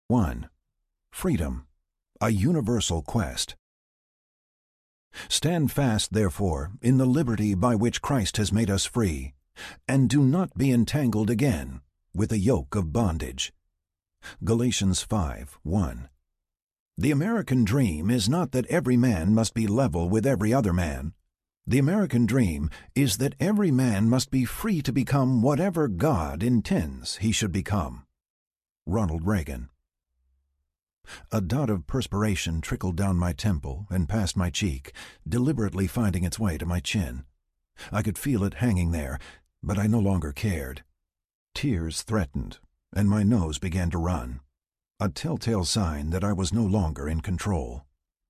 1. Freedom, a universal quest. Stand fast, therefore, in the liberty by which Christ has made us free, and do not be entangled again with a yoke of bondage. Galatians 5:1. The American dream is not that every man must be level with every other man. The American dream is that every man must be free to become whatever God intends he should become. Ronald Reagan. A dot of perspiration trickled down my temple and past my cheek, deliberately finding its way to my chin. I could feel it hanging there, but I no longer cared. Tears threatened, and my nose began to run, a telltale sign that I was no longer in control.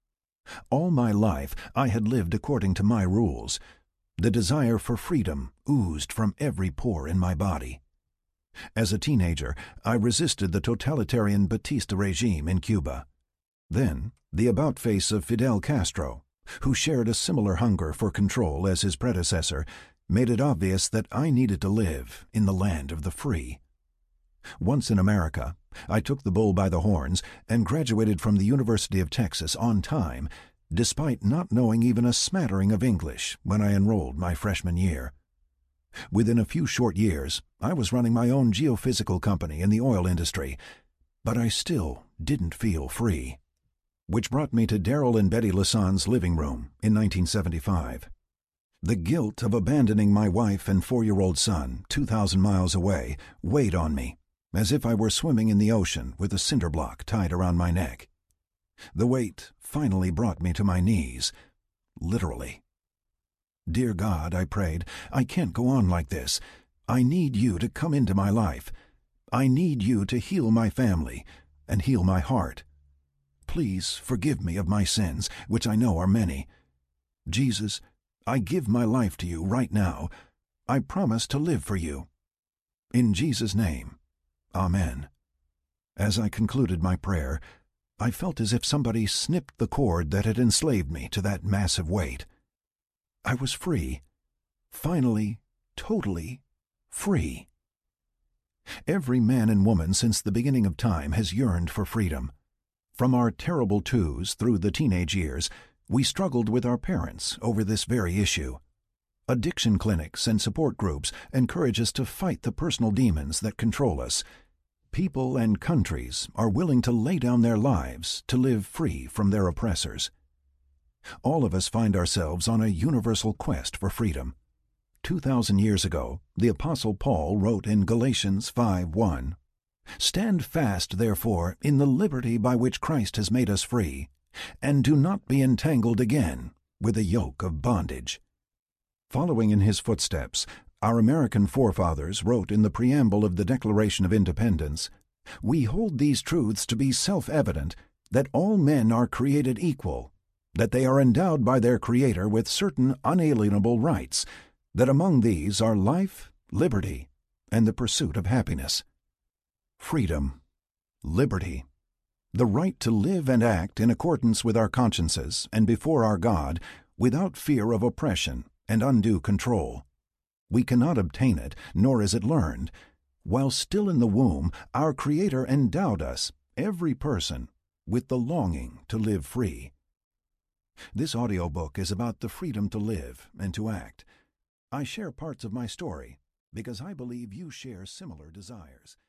All my life I had lived according to my rules. The desire for freedom oozed from every pore in my body. As a teenager, I resisted the totalitarian Batista regime in Cuba. Then, the about-face of Fidel Castro, who shared a similar hunger for control as his predecessor, made it obvious that I needed to live in the land of the free. Once in America, I took the bull by the horns and graduated from the University of Texas on time, despite not knowing even a smattering of English when I enrolled my freshman year. Within a few short years, I was running my own geophysical company in the oil industry, but I still didn't feel free. Which brought me to Daryl and Betty Lasson's living room in 1975. The guilt of abandoning my wife and 4-year-old son 2,000 miles away weighed on me, as if I were swimming in the ocean with a cinder block tied around my neck. The weight finally brought me to my knees, literally. Dear God, I prayed, I can't go on like this. I need you to come into my life. I need you to heal my family and heal my heart. Please forgive me of my sins, which I know are many. Jesus, I give my life to you right now. I promise to live for you. In Jesus' name, Amen. As I concluded my prayer, I felt as if somebody snipped the cord that had enslaved me to that massive weight. I was free. Finally, totally free. Every man and woman since the beginning of time has yearned for freedom. From our terrible twos through the teenage years, we struggled with our parents over this very issue. Addiction clinics and support groups encourage us to fight the personal demons that control us. People and countries are willing to lay down their lives to live free from their oppressors. All of us find ourselves on a universal quest for freedom. 2,000 years ago, the Apostle Paul wrote in Galatians 5:1, "Stand fast, therefore, in the liberty by which Christ has made us free, and do not be entangled again with a yoke of bondage." Following in his footsteps, our American forefathers wrote in the preamble of the Declaration of Independence, "We hold these truths to be self-evident, that all men are created equal, that they are endowed by their Creator with certain unalienable rights, that among these are life, liberty, and the pursuit of happiness." Freedom, liberty, the right to live and act in accordance with our consciences and before our God without fear of oppression and undue control. We cannot obtain it, nor is it learned. While still in the womb, our Creator endowed us, every person, with the longing to live free. This audiobook is about the freedom to live and to act. I share parts of my story because I believe you share similar desires.